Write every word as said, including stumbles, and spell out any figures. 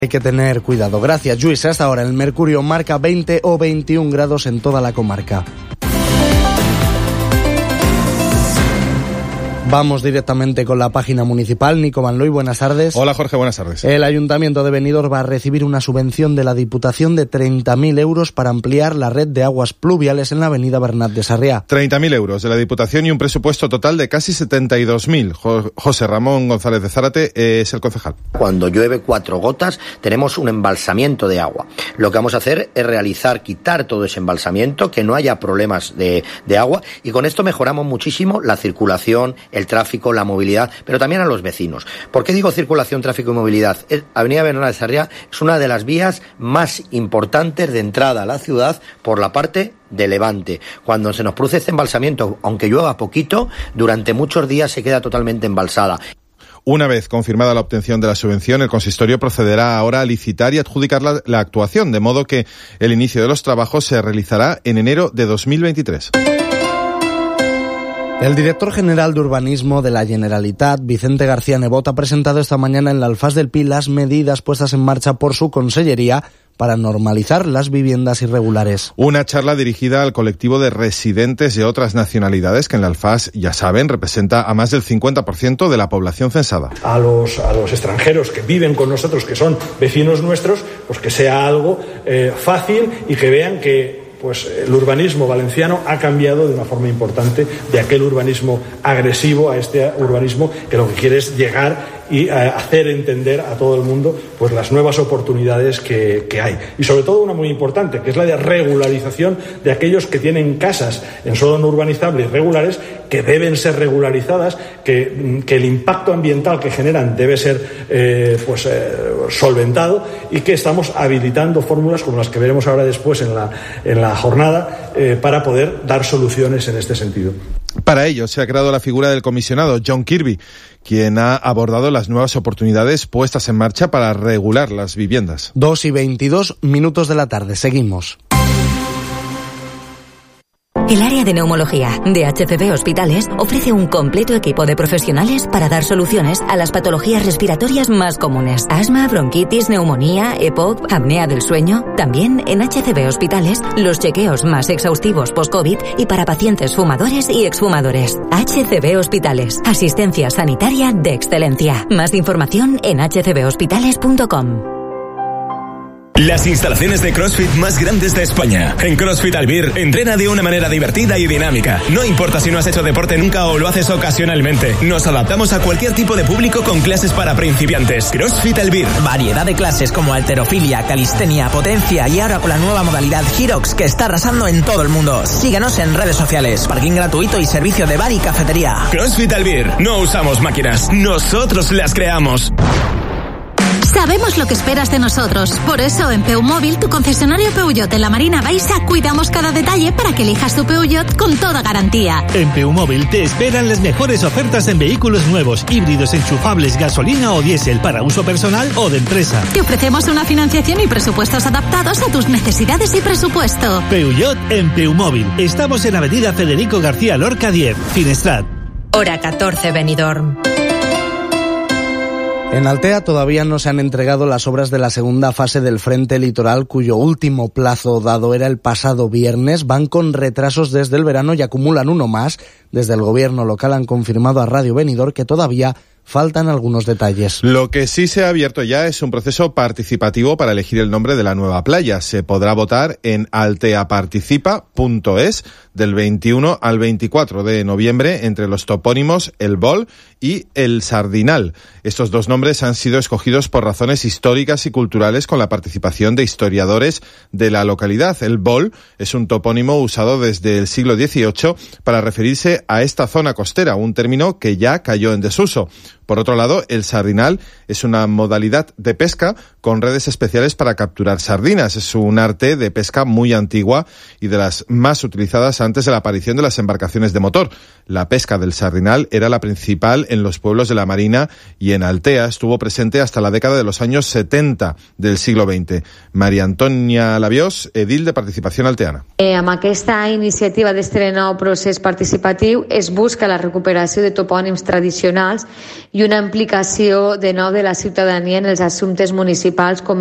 Hay que tener cuidado. Gracias, Lluís. Hasta ahora el mercurio marca veinte o veintiún grados en toda la comarca. Vamos directamente con la página municipal. Nico Vanloy, buenas tardes. Hola Jorge, buenas tardes. El Ayuntamiento de Benidorm va a recibir una subvención de la Diputación de treinta mil euros para ampliar la red de aguas pluviales en la avenida Bernat de Sarriá. treinta mil euros de la Diputación y un presupuesto total de casi setenta y dos mil. José Ramón González de Zárate es el concejal. Cuando llueve cuatro gotas tenemos un embalsamiento de agua. Lo que vamos a hacer es realizar, quitar todo ese embalsamiento, que no haya problemas de, de agua, y con esto mejoramos muchísimo la circulación, el tráfico, la movilidad, pero también a los vecinos. ¿Por qué digo circulación, tráfico y movilidad? Es, Avenida Bernat de Sarriá es una de las vías más importantes de entrada a la ciudad por la parte de Levante. Cuando se nos produce este embalsamiento, aunque llueva poquito, durante muchos días se queda totalmente embalsada. Una vez confirmada la obtención de la subvención, el consistorio procederá ahora a licitar y adjudicar la, la actuación, de modo que el inicio de los trabajos se realizará en enero de dos mil veintitrés. El director general de Urbanismo de la Generalitat, Vicente García Nebot, ha presentado esta mañana en la Alfaz del Pi las medidas puestas en marcha por su consellería para normalizar las viviendas irregulares. Una charla dirigida al colectivo de residentes de otras nacionalidades que en la Alfaz, ya saben, representa a más del cincuenta por ciento de la población censada. A los, a los extranjeros que viven con nosotros, que son vecinos nuestros, pues que sea algo eh, fácil y que vean que pues el urbanismo valenciano ha cambiado de una forma importante de aquel urbanismo agresivo a este urbanismo que lo que quiere es llegar y eh, hacer entender a todo el mundo pues las nuevas oportunidades que, que hay. Y sobre todo una muy importante, que es la de regularización de aquellos que tienen casas en suelo no urbanizable irregulares, que deben ser regularizadas, que, que el impacto ambiental que generan debe ser eh, pues eh, solventado, y que estamos habilitando fórmulas como las que veremos ahora después en la, en la jornada eh, para poder dar soluciones en este sentido. Para ello se ha creado la figura del comisionado John Kirby, quien ha abordado las nuevas oportunidades puestas en marcha para regular las viviendas. Dos y veintidós minutos de la tarde. Seguimos. El área de neumología de H C B Hospitales ofrece un completo equipo de profesionales para dar soluciones a las patologías respiratorias más comunes: asma, bronquitis, neumonía, E P O C, apnea del sueño. También en H C B Hospitales, los chequeos más exhaustivos post-COVID y para pacientes fumadores y exfumadores. H C B Hospitales, asistencia sanitaria de excelencia. Más información en h c b hospitales punto com. Las instalaciones de CrossFit más grandes de España. En CrossFit Albir, entrena de una manera divertida y dinámica. No importa si no has hecho deporte nunca o lo haces ocasionalmente. Nos adaptamos a cualquier tipo de público con clases para principiantes. CrossFit Albir. Variedad de clases como halterofilia, calistenia, potencia y ahora con la nueva modalidad Hyrox, que está arrasando en todo el mundo. Síganos en redes sociales. Parking gratuito y servicio de bar y cafetería. CrossFit Albir. No usamos máquinas. Nosotros las creamos. Sabemos lo que esperas de nosotros. Por eso, en Peumóvil, tu concesionario Peugeot en la Marina Baixa, cuidamos cada detalle para que elijas tu Peugeot con toda garantía. En Peumóvil te esperan las mejores ofertas en vehículos nuevos, híbridos enchufables, gasolina o diésel para uso personal o de empresa. Te ofrecemos una financiación y presupuestos adaptados a tus necesidades y presupuesto. Peugeot en Peumóvil. Estamos en Avenida Federico García Lorca diez, Finestrat. Hora catorce, Benidorm. En Altea todavía no se han entregado las obras de la segunda fase del Frente Litoral, cuyo último plazo dado era el pasado viernes. Van con retrasos desde el verano y acumulan uno más. Desde el gobierno local han confirmado a Radio Benidorm que todavía faltan algunos detalles. Lo que sí se ha abierto ya es un proceso participativo para elegir el nombre de la nueva playa. Se podrá votar en alteaparticipa punto es del veintiuno al veinticuatro de noviembre entre los topónimos El Bol y El Sardinal. Estos dos nombres han sido escogidos por razones históricas y culturales, con la participación de historiadores de la localidad. El Bol es un topónimo usado desde el siglo dieciocho para referirse a esta zona costera, un término que ya cayó en desuso. Por otro lado, el sardinal es una modalidad de pesca con redes especiales para capturar sardinas. Es un arte de pesca muy antigua y de las más utilizadas antes de la aparición de las embarcaciones de motor. La pesca del sardinal era la principal en los pueblos de la Marina y en Altea estuvo presente hasta la década de los años setenta del siglo veinte. María Antonia Labiós, edil de Participación Alteana. Eh, amb aquesta iniciativa d'este nou procés participatiu es busca la recuperació de topònims tradicionals i i una implicació de nou de la ciutadania en els assumptes municipals com